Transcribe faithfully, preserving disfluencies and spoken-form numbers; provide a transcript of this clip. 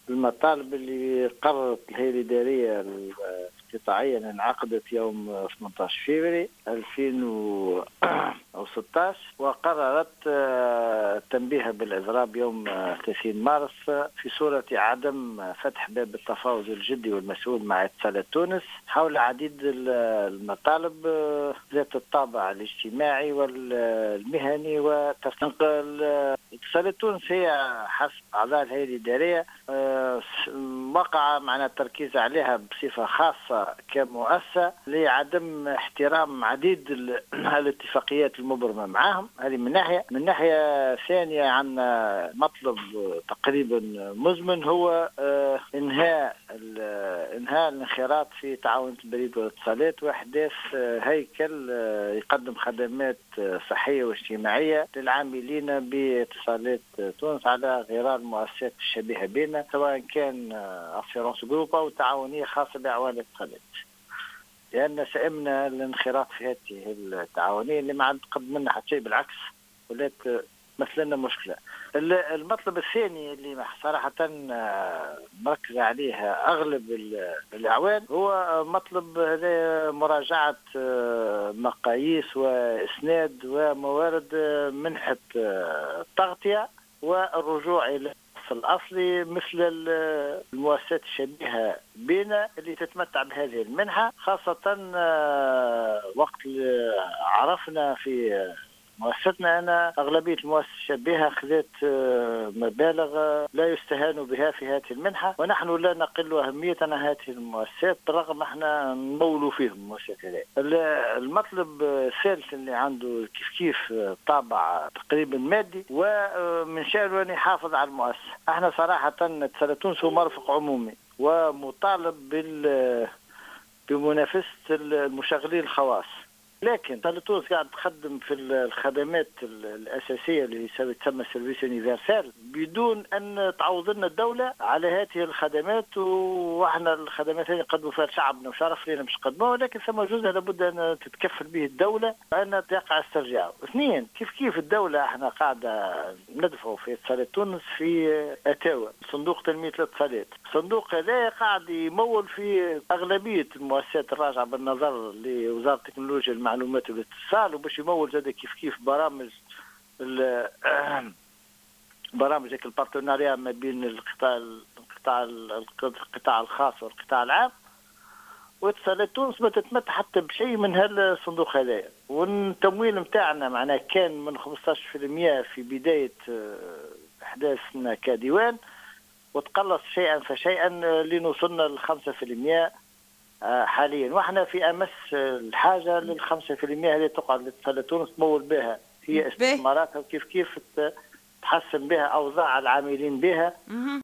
المطالب اللي قررت الهيئة الإدارية القطاعية اللي انعقدت يوم ثمانية عشر فبراير ألفين وستة عشر، وقررت التنبيه بالإضراب يوم ثلاثين مارس في صورة عدم فتح باب التفاوض الجدي والمسؤول مع اتصالات تونس حول عديد المطالب ذات الطابع الاجتماعي والمهني وتنقل. اتصالات تونس هي حسب أعضاء الهيئة الإدارية وقع معنا التركيز عليها بصفة خاصة كمؤسسة لعدم احترام عديد الاتفاقيات المبرمة معهم. هذه من ناحية. من ناحية ثانية عندنا مطلب تقريبا مزمن هو انهاء انهاء الانخراط في تعاون البريد والاتصالات واحداث هيكل يقدم خدمات صحية واجتماعية للعاملين باتصالات تونس على غرار المؤسسات الشبيهة بنا، سواء كان أسيرونس جروب أو تعاونية خاصة بأعوان الاتصالات، لأن سئمنا الانخراط في هذه التعاونية اللي ما عاد تقدم لنا حتى شيء، بالعكس ولات مثل لنا مشكلة. المطلب الثاني اللي صراحة مركز عليها أغلب الأعوان هو مطلب هذا مراجعة مقاييس وإسناد وموارد منحة التغطية والرجوع إلى الأصلي مثل المؤسسات الشبيهة بنا اللي تتمتع بهذه المنحة، خاصة وقت عرفنا في مؤسستنا أن أغلبية المؤسسات الشبيهة أخذت مبالغ لا يستهان بها في هذه المنحة، ونحن لا نقل أهمية عن هذه المؤسسات بالرغم احنا نمولوا فيهم المؤسسات هذه. المطلب الثالث اللي عنده كيف كيف طابع تقريبا مادي ومن شأنه أن يحافظ على المؤسسة. احنا صراحة اتصالات تونس هو مرفق عمومي ومطالب بال بمنافسة المشغلين الخواص، لكن تونس قاعد تخدم في الخدمات الأساسية اللي تسمى سيرفيس يونيفرسال بدون أن تعوض لنا الدولة على هذه الخدمات، وإحنا الخدمات هذه نقدموا فيها شعبنا وشرف لنا مش نقدموها، ولكن ثم جزء لابد أن تتكفل به الدولة أن تقع استرجاعه. اثنين، كيف كيف الدولة احنا قاعدة ندفعوا في اتصالات تونس في أتاوى صندوق تنمية الاتصالات، الصندوق هذا قاعد يمول في أغلبية المؤسسات الراجعة بالنظر لوزارة التكنولوجيا المعلومات والاتصال، وباش يمول زاد كيف كيف برامج برامج البارتناريا ما بين القطاع القطاع القطاع الخاص والقطاع العام، واتصالات تونس ما تتمتع حتى بشيء من هذا الصندوق هذا. والتمويل نتاعنا معناه كان من خمسة عشر بالمئة في بداية احداثنا كديوان، وتقلص شيئا فشيئا لنوصلنا لخمسة بالمئة حاليا، واحنا في امس الحاجه للخمسة في المئة هذه تقعد لاتصالات تونس تمول بها هي استثماراتها وكيف كيف تحسن بها اوضاع العاملين بها